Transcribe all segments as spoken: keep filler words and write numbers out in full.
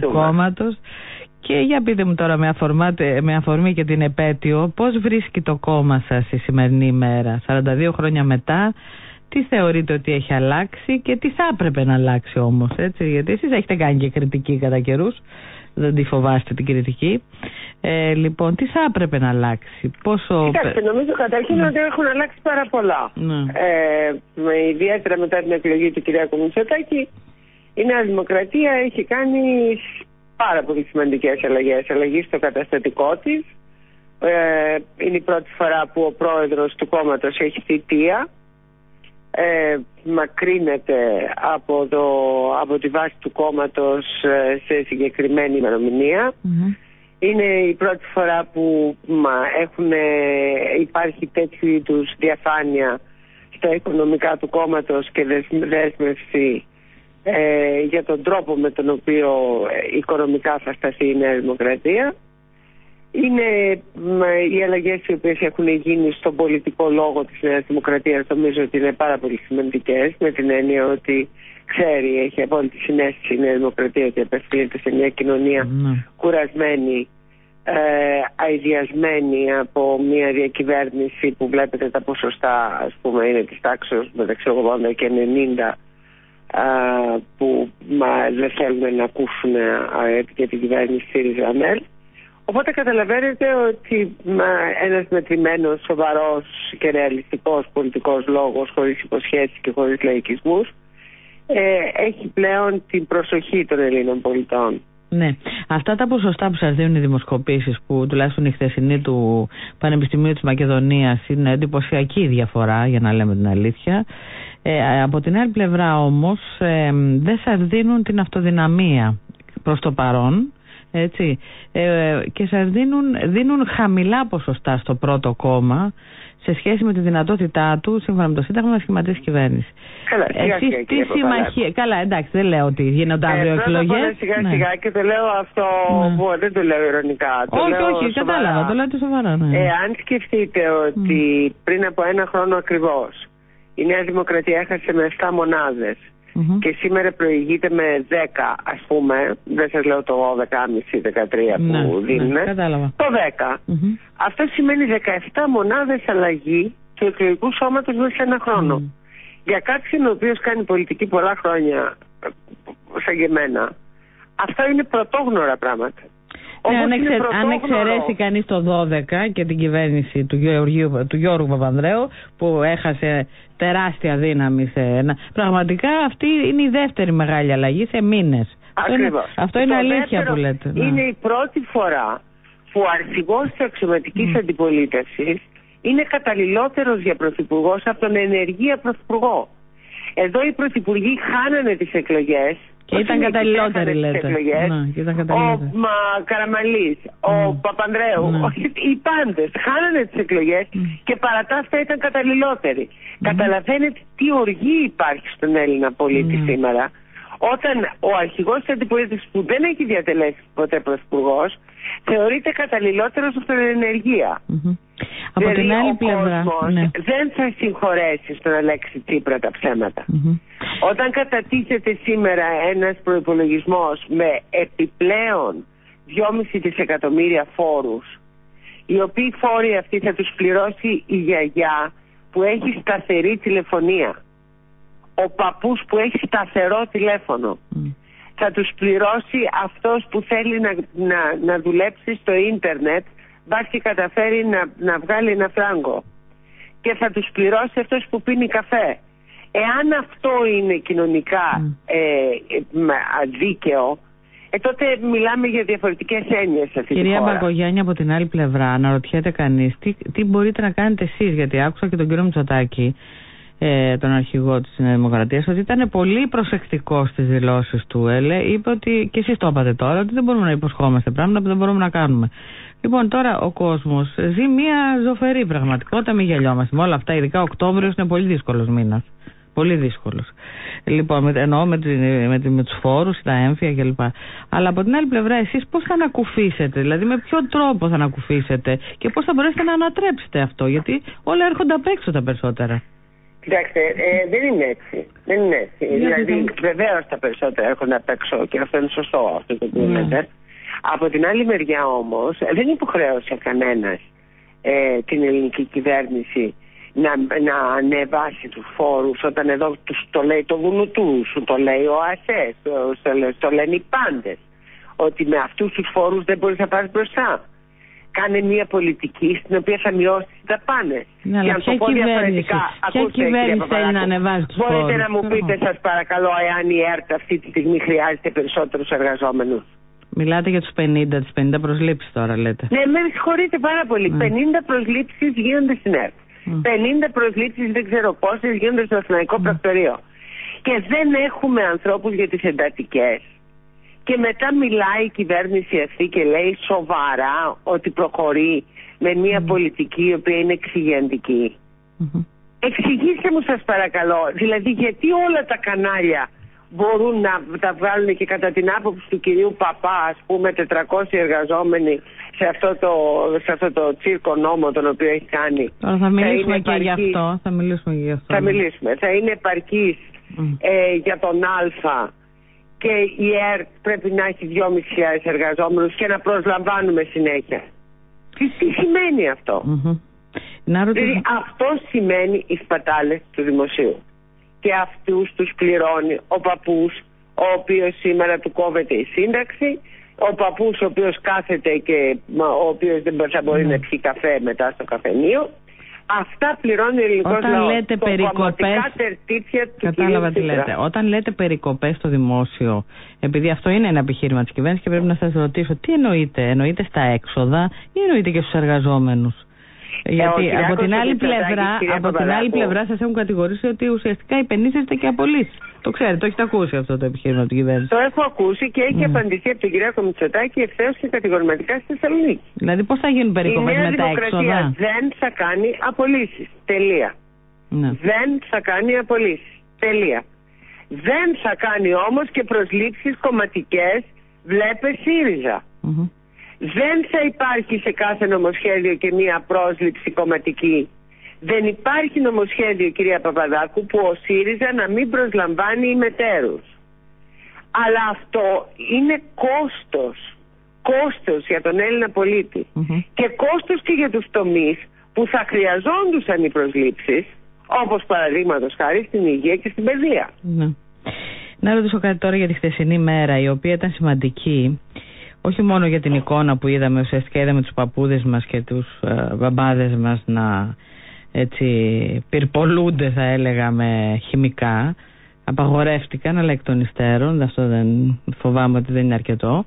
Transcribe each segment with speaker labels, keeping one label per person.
Speaker 1: του κόμματος. Και για πείτε μου τώρα με, αφορμάτε, με αφορμή και την επέτειο, πώς βρίσκει το κόμμα σας η σημερινή ημέρα, σαράντα δύο χρόνια μετά, τι θεωρείτε ότι έχει αλλάξει και τι θα έπρεπε να αλλάξει όμως, έτσι, γιατί εσείς έχετε κάνει και κριτική κατά καιρούς, δεν τη φοβάστε την κριτική. Ε, λοιπόν, τι θα έπρεπε να αλλάξει, πόσο...
Speaker 2: Κοιτάξτε, νομίζω καταρχήν
Speaker 1: ναι.
Speaker 2: ότι έχουν αλλάξει πάρα πολλά.
Speaker 1: Ναι.
Speaker 2: Ε, με, ιδιαίτερα μετά την εκλογή του Κυριάκου Μητσοτάκη, η Νέα Δημοκρατία έχει κάνει πάρα πολύ σημαντικές αλλαγές. Αλλαγή στο καταστατικό της. Ε, είναι η πρώτη φορά που ο πρόεδρος του κόμματος έχει θητεία. Ε, μακρύνεται από, το, από τη βάση του κόμματος σε συγκεκριμένη ημερομηνία. Mm-hmm. Είναι η πρώτη φορά που μα, έχουν, υπάρχει τέτοιου είδους διαφάνεια στα οικονομικά του κόμματος και δέσμευση ε, για τον τρόπο με τον οποίο ε, οικονομικά θα σταθεί η Νέα Δημοκρατία. Είναι οι αλλαγές οι οποίες έχουν γίνει στον πολιτικό λόγο της Νέας Δημοκρατίας, νομίζω ότι είναι πάρα πολύ σημαντικές, με την έννοια ότι ξέρει, έχει απόλυτη συνέστηση η Νέα Δημοκρατία ότι απευθύνεται σε μια κοινωνία mm. κουρασμένη, ε, αηδιασμένη από μια διακυβέρνηση που βλέπετε τα ποσοστά, ας πούμε, είναι της τάξης μεταξύ ογδόντα και ενενήντα, ε, που μα, δεν θέλουν να ακούσουν για την κυβέρνηση ΣΥΡΙΖΑ-ΑΝΕΛ. Οπότε καταλαβαίνετε ότι ένας μετρημένος, σοβαρός και ρεαλιστικός πολιτικός λόγος, χωρίς υποσχέσεις και χωρίς λαϊκισμούς, ε, έχει πλέον την προσοχή των Ελλήνων πολιτών.
Speaker 1: Ναι. Αυτά τα ποσοστά που σας δίνουν οι δημοσκοπήσεις, που τουλάχιστον η χθεσινή του Πανεπιστημίου της Μακεδονίας είναι εντυπωσιακή διαφορά, για να λέμε την αλήθεια. Ε, από την άλλη πλευρά όμως ε, δεν σας δίνουν την αυτοδυναμία προς το παρόν. Έτσι, ε, και σας δίνουν, δίνουν χαμηλά ποσοστά στο πρώτο κόμμα σε σχέση με τη δυνατότητά του, σύμφωνα με το Σύνταγμα, να σχηματίσει κυβέρνηση.
Speaker 2: Καλά, σιγά,
Speaker 1: εσείς
Speaker 2: σιγά,
Speaker 1: τι συμμαχία... Καλά, εντάξει, δεν λέω ότι γίνονται αύριο
Speaker 2: ε,
Speaker 1: εκλογές.
Speaker 2: Σιγά
Speaker 1: ναι.
Speaker 2: σιγά, και το λέω αυτό, ναι. που δεν το λέω ειρωνικά. Το
Speaker 1: όχι,
Speaker 2: λέω
Speaker 1: όχι, σοβαρά. Κατάλαβα, το λέω το σοβαρά. Ναι.
Speaker 2: Ε, αν σκεφτείτε ότι mm. πριν από ένα χρόνο ακριβώς η Νέα Δημοκρατία έχασε με επτά μονάδες, Mm-hmm. και σήμερα προηγείται με δέκα, ας πούμε, δεν σας λέω το δώδεκα κόμμα πέντε δεκατρία που ναι, δίνουν,
Speaker 1: ναι,
Speaker 2: το δέκα.
Speaker 1: Mm-hmm.
Speaker 2: Αυτό σημαίνει δεκαεπτά μονάδες αλλαγή του εκλογικού σώματος μέσα σε ένα χρόνο. Mm. Για κάποιον ο οποίος κάνει πολιτική πολλά χρόνια, σαν και εμένα, αυτά είναι πρωτόγνωρα πράγματα.
Speaker 1: Ναι, αν, εξε, αν εξαιρέσει κανείς το δώδεκα και την κυβέρνηση του Γιώργου, του Γιώργου Παπανδρέου, που έχασε τεράστια δύναμη σε ένα... Πραγματικά αυτή είναι η δεύτερη μεγάλη αλλαγή σε μήνες.
Speaker 2: Ακριβώς.
Speaker 1: Αυτό είναι, αυτό είναι αλήθεια που λέτε.
Speaker 2: Είναι η πρώτη φορά που ο αρχηγός της αξιωματικής mm. αντιπολίτευσης είναι καταλληλότερος για πρωθυπουργός από τον ενεργεία πρωθυπουργό. Εδώ οι πρωθυπουργοί χάνανε τις εκλογές.
Speaker 1: Και ήταν καταλληλότεροι, λέτε.
Speaker 2: Ναι, ήταν καταλληλότεροι. Ο μα, Καραμαλής, mm. ο Παπανδρέου, mm. οι πάντες χάνανε τις εκλογές mm. και παρά τα αυτά ήταν καταλληλότεροι. Mm. Καταλαβαίνετε τι οργή υπάρχει στον Έλληνα πολίτη mm. σήμερα, όταν ο αρχηγός της αντιπολίτευσης, που δεν έχει διατελέσει ποτέ πρωθυπουργός, θεωρείται καταλληλότερος από την ενεργεία. Mm-hmm.
Speaker 1: Από
Speaker 2: δηλαδή,
Speaker 1: την άλλη
Speaker 2: ο
Speaker 1: πλευρά,
Speaker 2: κόσμος
Speaker 1: ναι.
Speaker 2: δεν θα συγχωρέσει στον Αλέξη Τσίπρα τα ψέματα.
Speaker 1: Mm-hmm.
Speaker 2: Όταν κατατίθεται σήμερα ένας προϋπολογισμός με επιπλέον δυόμισι δισεκατομμύρια φόρους, οι οποίοι φόροι αυτοί θα τους πληρώσει η γιαγιά που έχει σταθερή τηλεφωνία, ο παππούς που έχει σταθερό τηλέφωνο, mm. θα τους πληρώσει αυτός που θέλει να, να, να δουλέψει στο ίντερνετ, μπας και καταφέρει να, να βγάλει ένα φράγκο, και θα τους πληρώσει αυτός που πίνει καφέ. Εάν αυτό είναι κοινωνικά mm. ε, ε, δίκαιο, ε, τότε μιλάμε για διαφορετικές έννοιες σε αυτή τη χώρα.
Speaker 1: Κυρία Μπακογιάννη, από την άλλη πλευρά, αναρωτιέται κανείς τι, τι μπορείτε να κάνετε εσείς, γιατί άκουσα και τον κύριο Μητσοτάκη, ε, τον αρχηγό της Νέας Δημοκρατίας, ότι ήταν πολύ προσεκτικός στις δηλώσεις του. Έλε, είπε ότι, και εσείς το είπατε τώρα, ότι δεν μπορούμε να υποσχόμαστε πράγματα που δεν μπορούμε να κάνουμε. Λοιπόν, τώρα ο κόσμος ζει μια ζωφερή πραγματικότητα, μην γελιόμαστε. Με όλα αυτά, ειδικά Οκτώβριος είναι πολύ δύσκολος μήνας. Πολύ δύσκολος. Λοιπόν, εννοώ με, με, με, με τους φόρους, τα έμφυα κλπ. Αλλά από την άλλη πλευρά, εσείς πώς θα ανακουφίσετε, δηλαδή με ποιο τρόπο θα ανακουφίσετε και πώς θα μπορέσετε να ανατρέψετε αυτό, γιατί όλα έρχονται απ' έξω τα περισσότερα.
Speaker 2: Κοιτάξτε, ε, δεν είναι έτσι. Δεν είναι έτσι.
Speaker 1: Γιατί
Speaker 2: δηλαδή,
Speaker 1: δεν...
Speaker 2: βεβαίως τα περισσότερα έρχονται απ' έξω και αυτό είναι σωστό αυτό το οποίο λέτε. Από την άλλη μεριά όμως, δεν υποχρέωσε κανένας ε, την ελληνική κυβέρνηση να, να ανεβάσει τους φόρους όταν εδώ τους το λέει το Βουνουτού, σου το λέει ο ΑΣΕ, το, το, το λένε οι πάντες, ότι με αυτούς τους φόρους δεν μπορείς να πάρεις μπροστά. Κάνε μια πολιτική στην οποία θα μειώσει τις δαπάνες.
Speaker 1: Ναι, αλλά ποια κυβέρνηση, ποια κυβέρνηση θέλει να ανεβάσει τους φόρους?
Speaker 2: Μπορείτε να μου πείτε, σας παρακαλώ, εάν η ΕΡΤ αυτή τη στιγμή χρειάζεται περισσότερους εργαζόμενους?
Speaker 1: Μιλάτε για τους πενήντα, τις πενήντα προσλήψεις τώρα λέτε.
Speaker 2: Ναι, με συγχωρείτε πάρα πολύ. Mm. πενήντα προσλήψεις γίνονται στην ΕΡΤ. Mm. πενήντα προσλήψεις δεν ξέρω πόσες γίνονται στο Εθνικό mm. Πρακτορείο. Και δεν έχουμε ανθρώπους για τις εντατικές. Και μετά μιλάει η κυβέρνηση αυτή και λέει σοβαρά ότι προχωρεί με μια mm. πολιτική η οποία είναι εξηγεντική. Mm-hmm. Εξηγήστε μου σας παρακαλώ, δηλαδή γιατί όλα τα κανάλια μπορούν να τα βγάλουν και κατά την άποψη του κυρίου Παπά, ας πούμε, τετρακόσιοι εργαζόμενοι σε αυτό το, σε αυτό το τσίρκο νόμο τον οποίο έχει κάνει.
Speaker 1: Τώρα θα μιλήσουμε θα και επαρκής, γι' αυτό. Θα μιλήσουμε και γι' αυτό.
Speaker 2: Θα μιλήσουμε. Θα είναι επαρκής mm. ε, για τον Α και η ΕΡΤ πρέπει να έχει δυόμισι χιλιάδες εργαζόμενους και να προσλαμβάνουμε συνέχεια. Τι, τι σημαίνει αυτό?
Speaker 1: Mm-hmm. Να ρωτήσω...
Speaker 2: Δηλαδή αυτό σημαίνει οι σπατάλες του δημοσίου. Και αυτούς τους πληρώνει ο παππούς, ο οποίος σήμερα του κόβεται η σύνταξη, ο παππούς ο οποίος κάθεται και ο οποίος δεν θα μπορεί mm. να πιει καφέ μετά στο καφενείο. Αυτά πληρώνει ο ελληνικός
Speaker 1: Όταν
Speaker 2: λαός.
Speaker 1: Λέτε
Speaker 2: το
Speaker 1: περικοπές...
Speaker 2: του
Speaker 1: Κατάλαβα τι λέτε. Όταν λέτε περικοπές στο δημόσιο, επειδή αυτό είναι ένα επιχείρημα της κυβέρνησης και πρέπει να σας ρωτήσω, τι εννοείτε? Εννοείτε στα έξοδα ή εννοείτε και στους εργαζόμενους? Γιατί ε, από, την άλλη, πλευρά, από την άλλη πλευρά σας έχουν κατηγορήσει ότι ουσιαστικά υπενήσεστε και απολύσεις. Το ξέρετε, το έχετε ακούσει αυτό το επιχείρημα από την κυβέρνηση?
Speaker 2: Το έχω ακούσει και έχει mm. απαντηθεί από τον Κυριάκο Μητσοτάκη ευθέως και κατηγορηματικά στη Θεσσαλονίκη.
Speaker 1: Δηλαδή πώς θα γίνουν περικοπές με τα έξοδα?
Speaker 2: Η Νέα Δημοκρατία δεν θα κάνει απολύσεις. Τελεία. Ναι. Δεν θα κάνει απολύσεις. Τελεία. Δεν θα κάνει όμως και προσλήψεις κομματικές, βλέπε ΣΥΡΙΖΑ. Mm-hmm. Δεν θα υπάρχει σε κάθε νομοσχέδιο και μία πρόσληψη κομματική. Δεν υπάρχει νομοσχέδιο, κυρία Παπαδάκου, που ο ΣΥΡΙΖΑ να μην προσλαμβάνει ημετέρους. Αλλά αυτό είναι κόστος. Κόστος για τον Έλληνα πολίτη. Mm-hmm. Και κόστος και για τους τομείς που θα χρειαζόντουσαν οι προσλήψεις, όπως παραδείγματος χάρη στην υγεία και στην παιδεία.
Speaker 1: Mm-hmm. Να ρωτήσω κάτι τώρα για τη χθεσινή μέρα, η οποία ήταν σημαντική. Όχι μόνο για την εικόνα που είδαμε, ουσιαστικά είδαμε τους παππούδες μας και τους ε, μπαμπάδες μας να έτσι πυρπολούνται, θα έλεγα, με χημικά. Απαγορεύτηκαν, αλλά εκ των υστέρων, αυτό δεν φοβάμαι ότι δεν είναι αρκετό.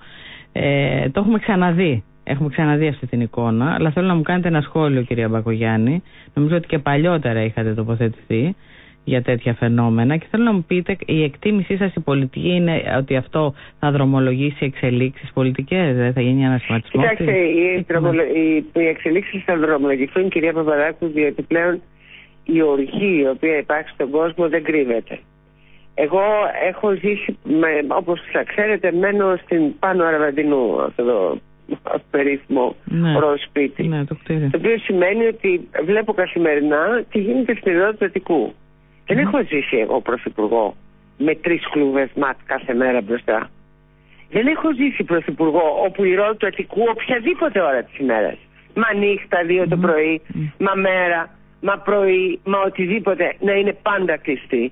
Speaker 1: Ε, το έχουμε ξαναδεί. Έχουμε ξαναδεί αυτή την εικόνα, αλλά θέλω να μου κάνετε ένα σχόλιο, κυρία Μπακογιάννη. Νομίζω ότι και παλιότερα είχατε τοποθετηθεί για τέτοια φαινόμενα και θέλω να μου πείτε, η εκτίμησή σας η πολιτική είναι ότι αυτό θα δρομολογήσει εξελίξεις πολιτικές, δεν θα γίνει ένα σχηματισμό?
Speaker 2: Κοιτάξτε, οι, οι, οι εξελίξεις θα δρομολογηθούν, κυρία Παπαδάκου, διότι πλέον η οργή η οποία υπάρχει στον κόσμο δεν κρύβεται. Εγώ έχω ζήσει, με, όπως θα ξέρετε, μένω στην Πάνω Αραβαντινού, αυτό το περίφημο
Speaker 1: ναι.
Speaker 2: ροζ σπίτι.
Speaker 1: Ναι, το, το
Speaker 2: οποίο σημαίνει ότι βλέπω καθημερινά τι γίνεται στην οδό του Αττικού. Mm. Δεν έχω ζήσει εγώ πρωθυπουργό με τρεις κλούβες ματ κάθε μέρα μπροστά. Δεν έχω ζήσει πρωθυπουργό όπου η ροζ του Αττικού οποιαδήποτε ώρα της ημέρας, μα νύχτα, δύο mm. το πρωί, mm. μα μέρα, μα πρωί, μα οτιδήποτε, να είναι πάντα κλειστή.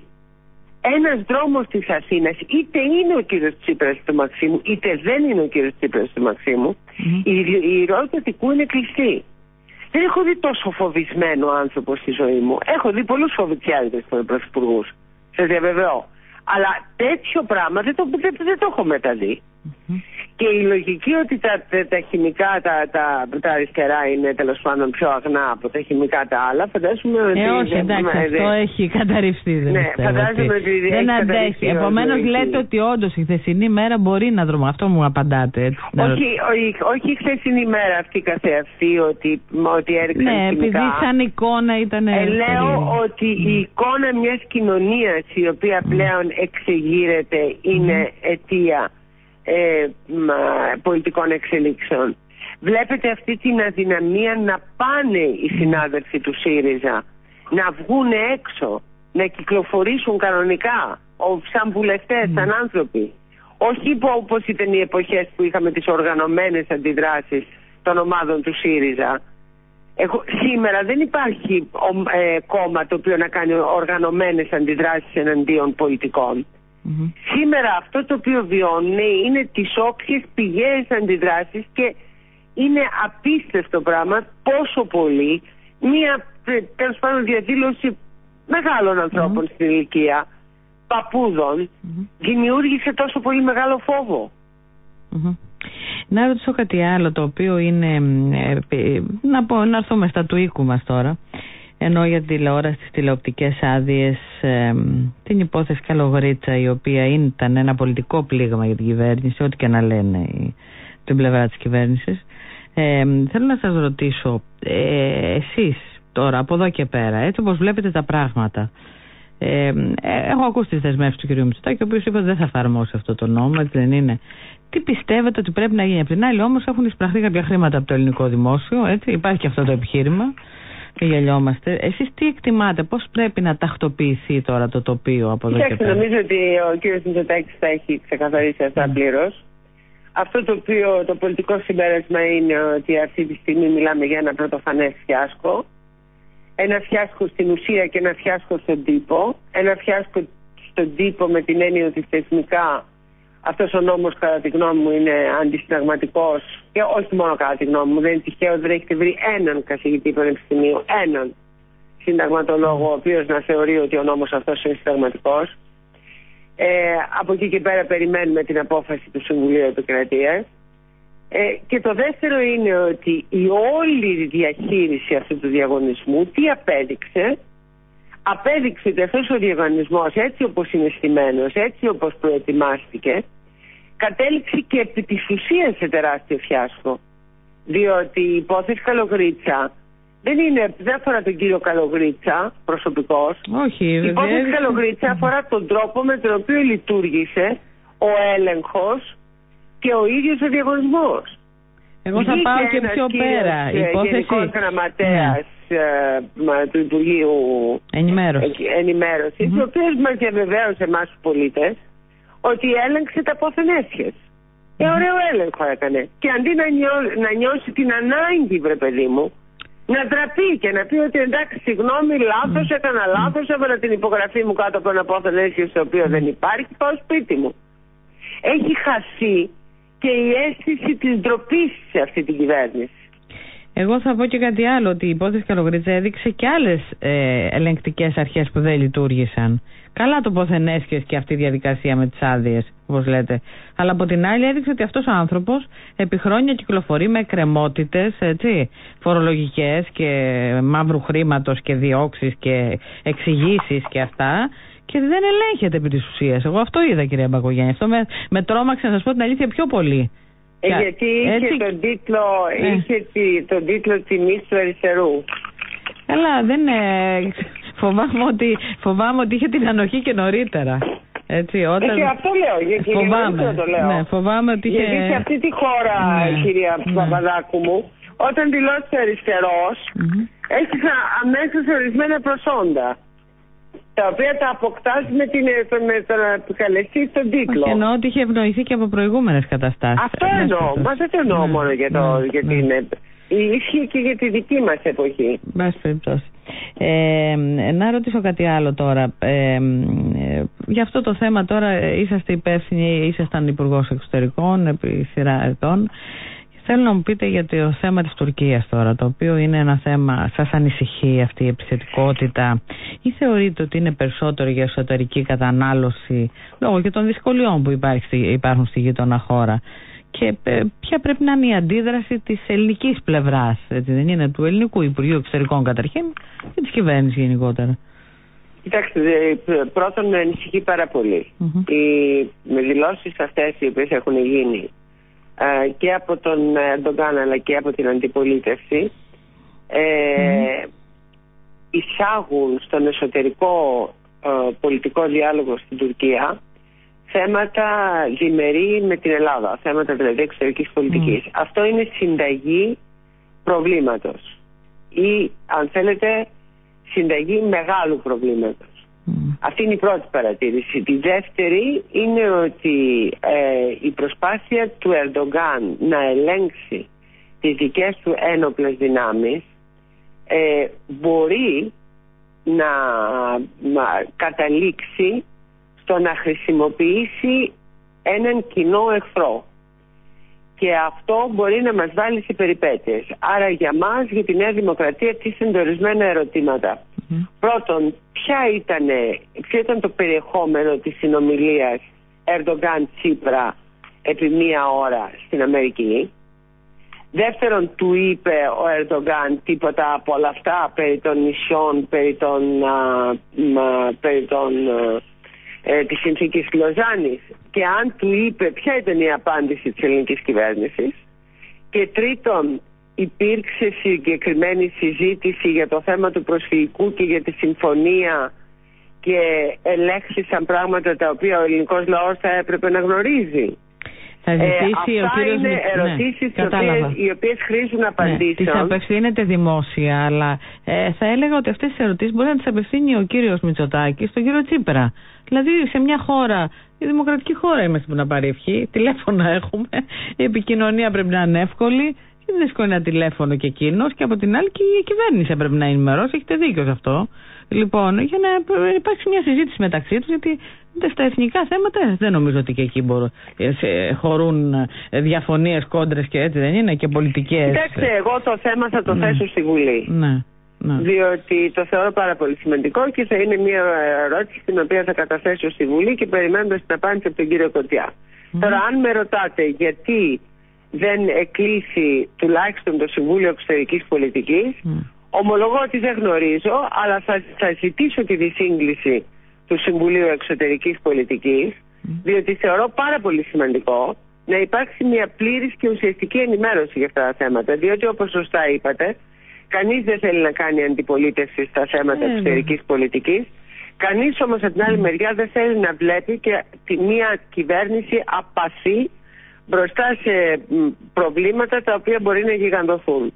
Speaker 2: Ένας δρόμος της Αθήνας, είτε είναι ο κύριος Τσίπρας του Μαξίμου, είτε δεν είναι ο κύριος Τσίπρας του Μαξίμου, mm-hmm. η, η ροζ του Αττικού είναι κλειστή. Δεν έχω δει τόσο φοβισμένο άνθρωπο στη ζωή μου. Έχω δει πολλούς φοβητσιάδες πρωθυπουργούς, σας διαβεβαιώ. Αλλά τέτοιο πράγμα δεν το, δεν, δεν το έχω μεταδεί. Mm-hmm. Και η λογική ότι τα, τα, τα χημικά, τα, τα, τα αριστερά είναι τέλος πάντων πιο αγνά από τα χημικά τα άλλα, φαντάζομαι ότι...
Speaker 1: Ε, όχι, εντάξει, δε, αυτό δε, έχει καταρριφθεί. Δεν,
Speaker 2: ναι, φαντάζομαι ότι
Speaker 1: δεν αντέχει. Επομένως λέτε ότι όντως η χθεσινή μέρα μπορεί να δρομολογηθεί. Αυτό μου απαντάτε. Έτσι,
Speaker 2: όχι, όχι, όχι η χθεσινή μέρα αυτή καθεαυτή, ότι, ότι έριξαν
Speaker 1: ναι,
Speaker 2: χημικά.
Speaker 1: Ναι, επειδή σαν εικόνα ήταν...
Speaker 2: Ε, λέω ότι mm. η εικόνα μιας κοινωνίας η οποία πλέον mm. εξεγείρεται είναι mm. αιτία Ε, μα, πολιτικών εξελίξεων. Βλέπετε αυτή την αδυναμία να πάνε οι συνάδελφοι του ΣΥΡΙΖΑ να βγουν έξω να κυκλοφορήσουν κανονικά, σαν βουλευτές, σαν άνθρωποι. Όχι όπως ήταν οι εποχές που είχαμε τις οργανωμένες αντιδράσεις των ομάδων του ΣΥΡΙΖΑ. Έχω, σήμερα δεν υπάρχει ε, κόμμα το οποίο να κάνει οργανωμένες αντιδράσεις εναντίον πολιτικών. Mm-hmm. Σήμερα αυτό το οποίο βιώνουν είναι τις όποιες πηγές αντιδράσεις και είναι απίστευτο πράγμα πόσο πολύ μία τέλος πάντων διαδήλωση μεγάλων ανθρώπων mm-hmm. στην ηλικία, παππούδων, mm-hmm. δημιούργησε τόσο πολύ μεγάλο φόβο.
Speaker 1: Mm-hmm. Να ρωτήσω κάτι άλλο το οποίο είναι ε, να, πω, να έρθουμε στα του οίκου μας τώρα, ενώ για τηλεόραση, τις τηλεοπτικές άδειες, ε, την υπόθεση Καλογρίτσα, η οποία ήταν ένα πολιτικό πλήγμα για την κυβέρνηση, ό,τι και να λένε η, την πλευρά της κυβέρνησης. Ε, θέλω να σας ρωτήσω, ε, εσείς τώρα από εδώ και πέρα, έτσι όπως βλέπετε τα πράγματα, ε, έχω ακούσει τις δεσμεύσεις του κ. Μητσοτάκη, ο οποίος είπε ότι δεν θα εφαρμόσει αυτό το νόμο, έτσι δεν είναι? Τι πιστεύετε ότι πρέπει να γίνει? Απ' την άλλη όμως έχουν εισπραχθεί κάποια χρήματα από το ελληνικό δημόσιο, έτσι, υπάρχει και αυτό το επιχείρημα και γελιόμαστε. Εσείς τι εκτιμάτε, πώς πρέπει να τακτοποιηθεί τώρα το τοπίο από εδώ και πέρα?
Speaker 2: Νομίζω ότι ο κ. Μητσοτάκης θα έχει ξεκαθαρίσει αυτά mm. πλήρως. Αυτό το οποίο το πολιτικό συμπέρασμα είναι ότι αυτή τη στιγμή μιλάμε για ένα πρωτοφανές φιάσκο. Ένα φιάσκο στην ουσία και ένα φιάσκο στον τύπο. Ένα φιάσκο στον τύπο με την έννοια ότι θεσμικά αυτός ο νόμος κατά τη γνώμη μου είναι αντισυνταγματικός, και όχι μόνο κατά τη γνώμη μου, δεν είναι τυχαίο, δεν έχετε βρει έναν καθηγητή πανεπιστημίου, έναν συνταγματολόγο ο οποίος να θεωρεί ότι ο νόμος αυτός είναι συνταγματικός. Ε, από εκεί και πέρα περιμένουμε την απόφαση του Συμβουλίου Επικρατείας. Ε, και το δεύτερο είναι ότι η όλη διαχείριση αυτού του διαγωνισμού τι απέδειξε? Απέδειξε ότι αυτός ο διαγωνισμός, έτσι όπως είναι στημένος, έτσι όπως προετοιμάστηκε, κατέληξε και επί της ουσίας σε τεράστιο φιάσκο. Διότι η υπόθεση Καλογρίτσα δεν είναι, δεν αφορά τον κύριο Καλογρίτσα προσωπικός.
Speaker 1: Όχι,
Speaker 2: η υπόθεση δεν... Καλογρίτσα αφορά τον τρόπο με τον οποίο λειτουργήσε ο έλεγχος και ο ίδιος ο διαγωνισμός.
Speaker 1: Εγώ θα πάω και πιο πέρα.
Speaker 2: Η υπόθεση Γενικός Γραμματέας ναι. του Υπουργείου
Speaker 1: Ενημέρωσης,
Speaker 2: Ενημέρωσης mm-hmm. ο οποίος μας διαβεβαίωσε εμάς τους πολίτες ότι έλεγξε τα πόθεν έσχες. Mm-hmm. Ε, ωραίο έλεγχο έκανε. Και αντί να, νιώ, να νιώσει την ανάγκη, βρε παιδί μου, να ντραπεί και να πει ότι εντάξει, συγγνώμη, λάθος, mm-hmm. έκανα λάθος, έβαλα την υπογραφή μου κάτω από ένα πόθεν έσχες το οποίο mm-hmm. δεν υπάρχει, πάω σπίτι μου. Έχει χαθεί και η αίσθηση της ντροπής σε αυτή την κυβέρνηση.
Speaker 1: Εγώ θα πω και κάτι άλλο, ότι η υπόθεση Καλογρίτσα έδειξε και άλλες ε, ελεγκτικές αρχές που δεν λειτουργήσαν. Καλά το πόθεν έσχες και αυτή η διαδικασία με τις άδειες, όπως λέτε. Αλλά από την άλλη έδειξε ότι αυτός ο άνθρωπος επί χρόνια κυκλοφορεί με εκκρεμότητες, έτσι, φορολογικές και μαύρου χρήματος και διώξεις και εξηγήσεις και αυτά, και δεν ελέγχεται επί της ουσίας. Εγώ αυτό είδα, κυρία Μπακογιάννη. Αυτό με, με τρόμαξε, να σας πω την αλήθεια, πιο πολύ.
Speaker 2: Ε, yeah. Γιατί είχε, έτσι... τον, τίτλο, ε. είχε τον τίτλο «Τιμής του αριστερού».
Speaker 1: Καλά, δεν ε, φοβάμαι, ότι, φοβάμαι ότι είχε την ανοχή και νωρίτερα. Έτσι, όταν...
Speaker 2: ε, αυτό λέω, γιατί
Speaker 1: φοβάμαι,
Speaker 2: το λέω.
Speaker 1: Ναι, φοβάμαι ότι είχε...
Speaker 2: Γιατί σε αυτή τη χώρα, ναι, κυρία ναι. Παπαδάκου μου, όταν δηλώσει αριστερός, mm-hmm. έχεις αμέσως ορισμένα προσόντα, τα οποία τα αποκτάς με, την, με τον επικαλεστή στον τίτλο.
Speaker 1: Όχι, εννοώ ότι είχε ευνοηθεί και από προηγούμενες καταστάσεις.
Speaker 2: Αυτό εννοώ. Μα δεν το εννοώ ναι, μόνο για, το, ναι, για ναι. την... Ίσχυε και για τη δική μας εποχή.
Speaker 1: Μπας περιπτώσει. Ε, να ρωτήσω κάτι άλλο τώρα. Ε, ε, για αυτό το θέμα τώρα είσαστε υπεύθυνοι, ήσασταν υπουργός εξωτερικών επί σειρά ετών. Θέλω να μου πείτε για το θέμα της Τουρκίας τώρα, το οποίο είναι ένα θέμα, σας ανησυχεί αυτή η επιθετικότητα, ή θεωρείτε ότι είναι περισσότερο για εσωτερική κατανάλωση λόγω και των δυσκολιών που υπάρχει, υπάρχουν στη γείτονα χώρα? Και ποια πρέπει να είναι η αντίδραση της ελληνικής πλευράς, έτσι δεν είναι, του ελληνικού Υπουργείου Εξωτερικών καταρχήν και της κυβέρνησης γενικότερα?
Speaker 2: Κοιτάξτε, πρώτον με ανησυχεί πάρα πολύ. Mm-hmm. Οι, με δηλώσεις αυτές οι οποίες έχουν γίνει Uh, και από τον Ερντογκάν αλλά και από την αντιπολίτευση ε, mm. εισάγουν στον εσωτερικό uh, πολιτικό διάλογο στην Τουρκία θέματα διμερεί με την Ελλάδα, θέματα δηλαδή εξωτερικής πολιτικής. Mm. Αυτό είναι συνταγή προβλήματος ή αν θέλετε συνταγή μεγάλου προβλήματος. Mm. Αυτή είναι η πρώτη παρατήρηση. Τη δεύτερη είναι ότι ε, η προσπάθεια του Ερντογκάν να ελέγξει τις δικές του ένοπλες δυνάμεις ε, μπορεί να, να καταλήξει στο να χρησιμοποιήσει έναν κοινό εχθρό. Και αυτό μπορεί να μας βάλει σε περιπέτειες. Άρα για μας, για τη Νέα Δημοκρατία, τίθενται ορισμένα ερωτήματα. Mm. Πρώτον, ποια ήτανε, ποιο ήταν το περιεχόμενο της συνομιλίας Ερντογκάν-Τσίπρα επί μία ώρα στην Αμερική? Δεύτερον, του είπε ο Ερντογκάν τίποτα από όλα αυτά περί των νησιών, περί των, α, α, περί των α, ε, της συνθήκης Λοζάνης? Και αν του είπε, ποια ήταν η απάντηση της ελληνικής κυβέρνησης? Και τρίτον, υπήρξε συγκεκριμένη συζήτηση για το θέμα του προσφυγικού και για τη συμφωνία και ελέγχθησαν πράγματα τα οποία ο ελληνικός λαός θα έπρεπε να γνωρίζει?
Speaker 1: Θα ζητήσει
Speaker 2: ε,
Speaker 1: ο
Speaker 2: αυτά
Speaker 1: κύριος...
Speaker 2: είναι ερωτήσεις ναι, οι, οποίες, οι οποίες χρήζουν απαντήσεων.
Speaker 1: Ναι, τις απευθύνεται δημόσια, αλλά ε, θα έλεγα ότι αυτές τις ερωτήσεις μπορεί να τις απευθύνει ο κύριος Μητσοτάκης στον κύριο Τσίπρα. Δηλαδή σε μια χώρα, η δημοκρατική χώρα είμαστε που να πάρει ευχή, τηλέφωνα έχουμε, η επικοινωνία πρέπει να είναι εύκολη, δεν σηκώνει ένα τηλέφωνο και εκείνος, και από την άλλη και η κυβέρνηση πρέπει να ενημερώσει, έχετε δίκιο σε αυτό. Λοιπόν, για να υπάρξει μια συζήτηση μεταξύ τους, γιατί στα εθνικά θέματα δεν νομίζω ότι και εκεί μπορούν, χωρούν διαφωνίες, κόντρες και έτσι δεν είναι, και πολιτικές.
Speaker 2: Κοιτάξτε, εγώ το θέμα θα το ναι. θέσω στη Βουλή.
Speaker 1: Ναι. Ναι.
Speaker 2: Διότι το θεωρώ πάρα πολύ σημαντικό και θα είναι μια ερώτηση την οποία θα καταθέσω στη Βουλή και περιμένοντας την απάντηση από τον κύριο Κωτιά. Mm. Τώρα, αν με ρωτάτε γιατί δεν εκλείσει τουλάχιστον το Συμβούλιο Εξωτερικής Πολιτικής, mm. ομολογώ ότι δεν γνωρίζω, αλλά θα, θα ζητήσω τη δυσύγκληση του Συμβουλίου Εξωτερικής Πολιτικής, mm. διότι θεωρώ πάρα πολύ σημαντικό να υπάρξει μια πλήρης και ουσιαστική ενημέρωση για αυτά τα θέματα, διότι όπως σωστά είπατε, κανείς δεν θέλει να κάνει αντιπολίτευση στα θέματα ε, εξωτερικής πολιτικής. Κανείς όμως από την άλλη μεριά δεν θέλει να βλέπει και τη μία κυβέρνηση απαθή μπροστά σε προβλήματα τα οποία μπορεί να γιγαντωθούν.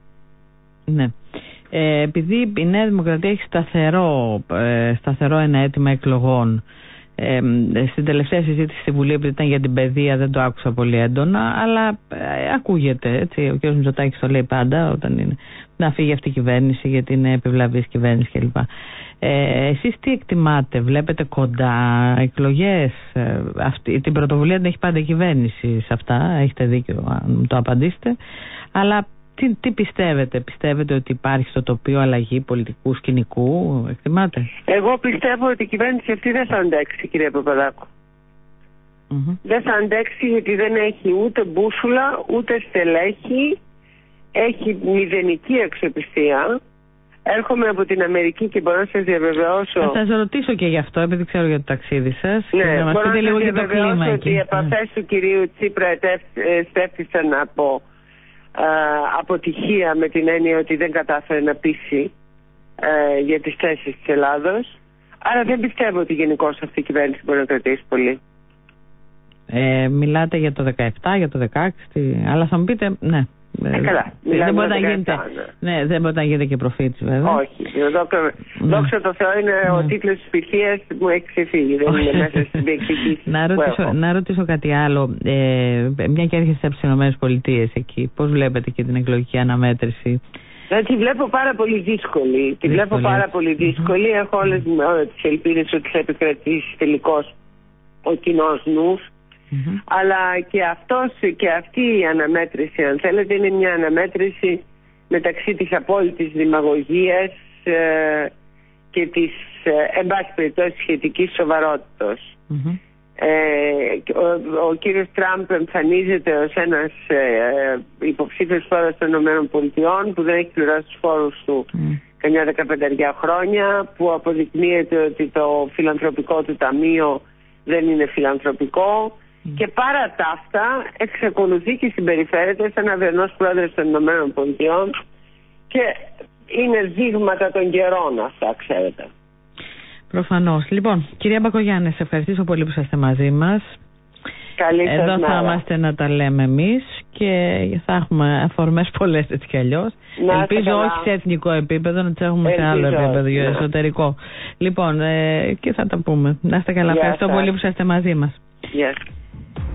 Speaker 1: Ναι. Ε, επειδή η Νέα Δημοκρατία έχει σταθερό, ε, σταθερό ένα αίτημα εκλογών, Ε, στην τελευταία συζήτηση στη Βουλή, επειδή ήταν για την παιδεία, δεν το άκουσα πολύ έντονα, αλλά ε, ακούγεται, έτσι, ο κ. Μητσοτάκης το λέει πάντα όταν είναι να φύγει αυτή η κυβέρνηση γιατί είναι επιβλαβής κυβέρνηση κλπ. Ε, εσείς τι εκτιμάτε, βλέπετε κοντά εκλογές, ε, αυτή, την πρωτοβουλία την έχει πάντα η κυβέρνηση σε αυτά, έχετε δίκιο αν το απαντήσετε, αλλά τι, τι πιστεύετε, πιστεύετε ότι υπάρχει στο τοπίο αλλαγή πολιτικού σκηνικού, εκτιμάτε?
Speaker 2: Εγώ πιστεύω ότι η κυβέρνηση αυτή δεν θα αντέξει, κύριε Παπαδάκου. Mm-hmm. Δεν θα αντέξει γιατί δεν έχει ούτε μπούσουλα, ούτε στελέχη, έχει μηδενική αξιοπιστία. Έρχομαι από την Αμερική και μπορώ να σας διαβεβαιώσω...
Speaker 1: Θα σας ρωτήσω και γι' αυτό, επειδή ξέρω για το ταξίδι σας.
Speaker 2: Ναι, μπορώ να σας διαβεβαιώσω ότι οι επαφές του κυρίου Τσίπρα στέφθησαν από... Uh, αποτυχία, με την έννοια ότι δεν κατάφερε να πείσει uh, για τις θέσεις της Ελλάδος. Άρα δεν πιστεύω ότι γενικώς αυτή η κυβέρνηση μπορεί να κρατήσει πολύ.
Speaker 1: Ε, μιλάτε για το δεκαεπτά, για το δεκαέξι, αλλά θα μου πείτε, ναι.
Speaker 2: Ε, καλά,
Speaker 1: δεν μπορεί να γίνετε, ναι. ναι, δεν μπορεί να γίνετε και προφήτης, βέβαια.
Speaker 2: Όχι. Δόξα, ναι. δόξα τω Θεώ είναι ναι. ο τίτλος της πυθίας που μου έχει ξεφύγει. Δεν είναι μέσα στην διεκδικήση.
Speaker 1: να, ρωτήσω, να ρωτήσω κάτι άλλο. Ε, μια και έρχεστε από τις Ηνωμένες Πολιτείες εκεί, πώς βλέπετε και την εκλογική αναμέτρηση?
Speaker 2: Ε, τη βλέπω πάρα πολύ δύσκολη. Τη δύσκολη. βλέπω πάρα πολύ δύσκολη. Mm-hmm. Έχω όλες τις ελπίδες ότι θα επικρατήσει τελικώς ο κοινός νους. Mm-hmm. Αλλά και αυτός και αυτή η αναμέτρηση, αν θέλετε, είναι μια αναμέτρηση μεταξύ της απόλυτης δημαγωγίας ε, και της ε, εν πάση περιπτώσει σχετικής σοβαρότητας. Mm-hmm. ε, ο, ο κύριος Τραμπ εμφανίζεται ως ένας ε, υποψήφιος φόρος των ΗΠΑ που δεν έχει πληρώσει τους φόρους του mm. καμιά δεκαπενταριά χρόνια, που αποδεικνύεται ότι το φιλανθρωπικό του ταμείο δεν είναι φιλανθρωπικό. Mm. Και παρά τα αυτά εξακολουθεί και συμπεριφέρεται σαν αυρενός πρόεδρος των Ηνωμένων Πολιτειών και είναι δείγματα των καιρών αυτά, ξέρετε.
Speaker 1: Προφανώς. Λοιπόν, κυρία Μπακογιάννη, σε ευχαριστήσω πολύ που είσαστε μαζί μας.
Speaker 2: Καλή σας
Speaker 1: Εδώ
Speaker 2: μέρα.
Speaker 1: θα είμαστε να τα λέμε εμείς. και θα έχουμε αφορμές πολλές έτσι κι αλλιώς. Ελπίζω όχι σε εθνικό επίπεδο, να τις έχουμε Ελπίζω, σε άλλο επίπεδο, για ναι. εσωτερικό. Λοιπόν, ε, και θα τα πούμε. Να είστε καλά. Ευχαριστώ πολύ που είσαστε μαζί μας.
Speaker 2: Yes.